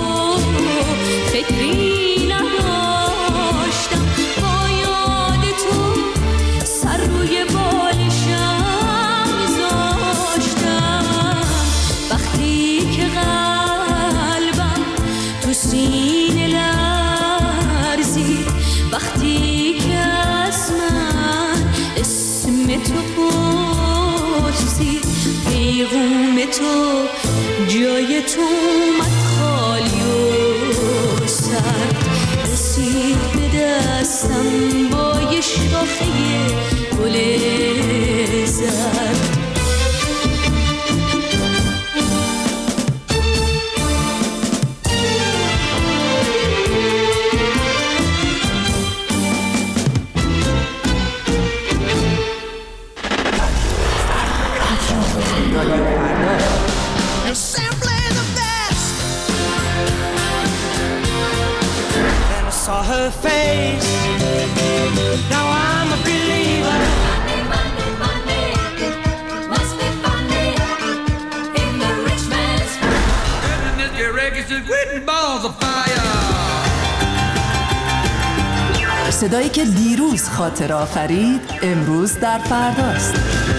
[SPEAKER 5] فکری نداشتم با یاد تو سر روی بالشم میذاشتم وقتی که قلبم تو سینه لرزید وقتی که از من اسم تو پرسید پیغام تو جای تو اومد خالی و سرد رسید به دستم با یه شاخه گل زرد
[SPEAKER 6] the face. Now I'm a believer. Money, money, money, must be funny in the rich man's mind. And this reggae is written balls of fire.
[SPEAKER 8] صدایی که دیروز خاطر آفرید امروز در فرداست.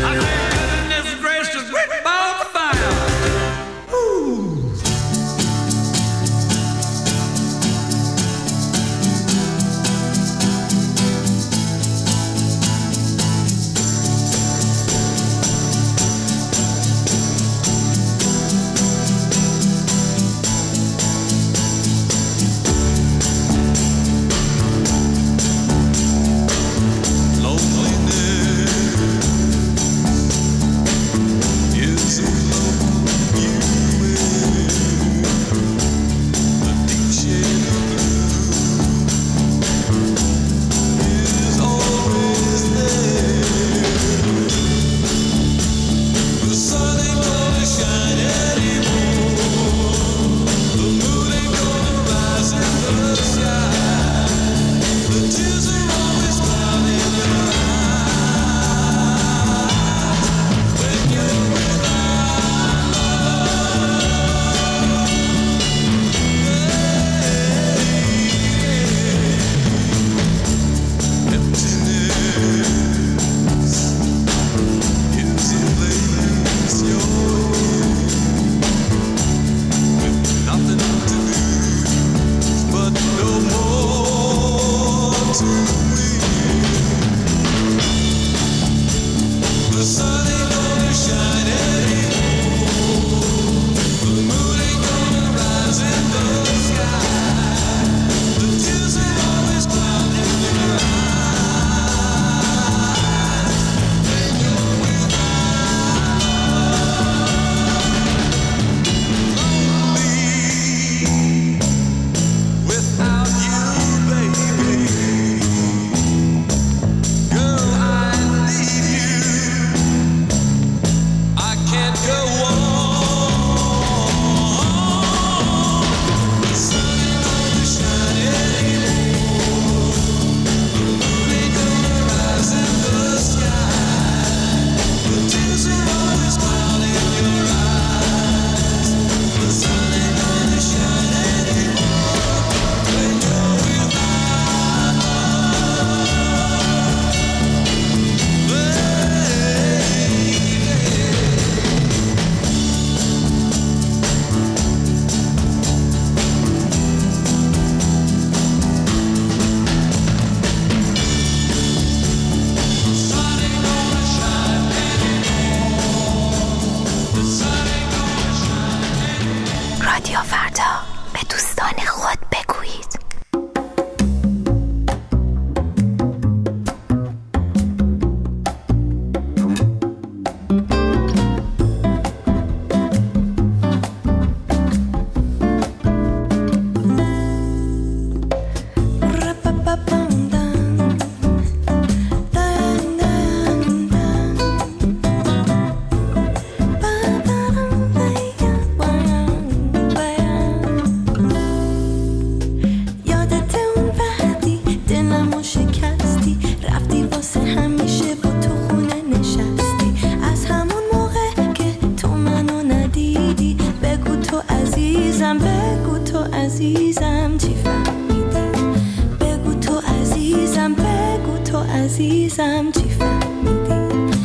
[SPEAKER 5] عزیزم چی فهمیدی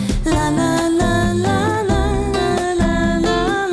[SPEAKER 5] لا لا لا لا لا لا لا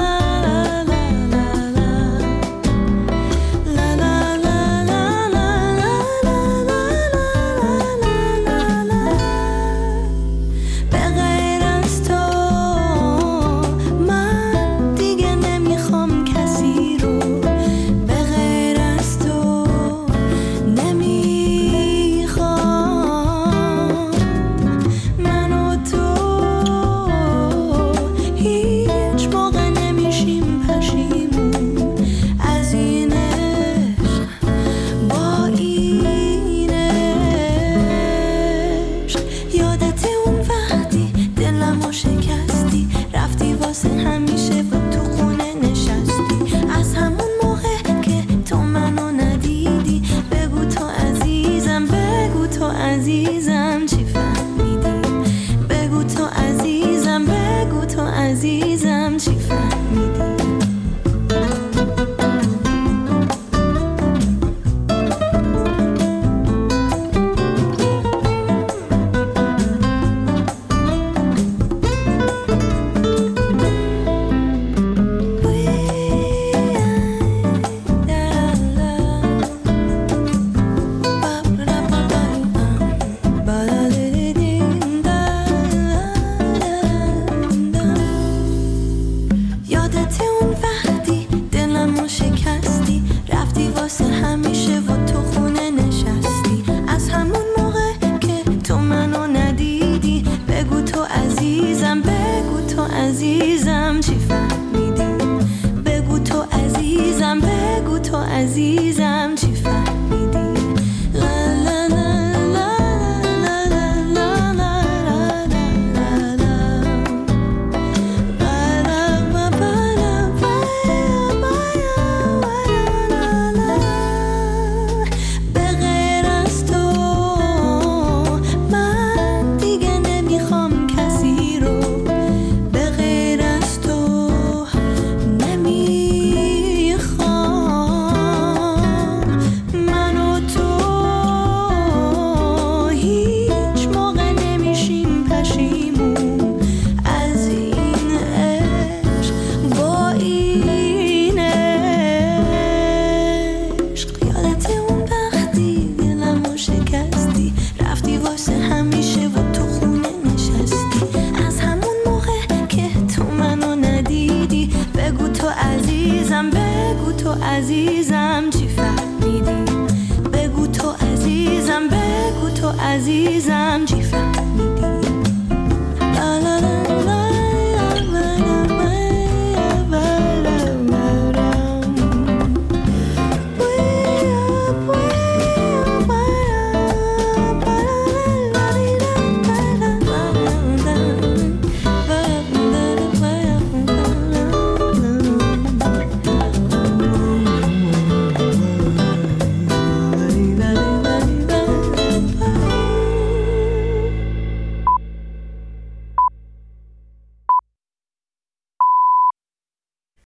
[SPEAKER 5] فهمیدی بگو تو عزیزم بگو تو عزیزم چی فهمیدی بگو تو عزیزم بگو تو عزیزم چی فهمیدی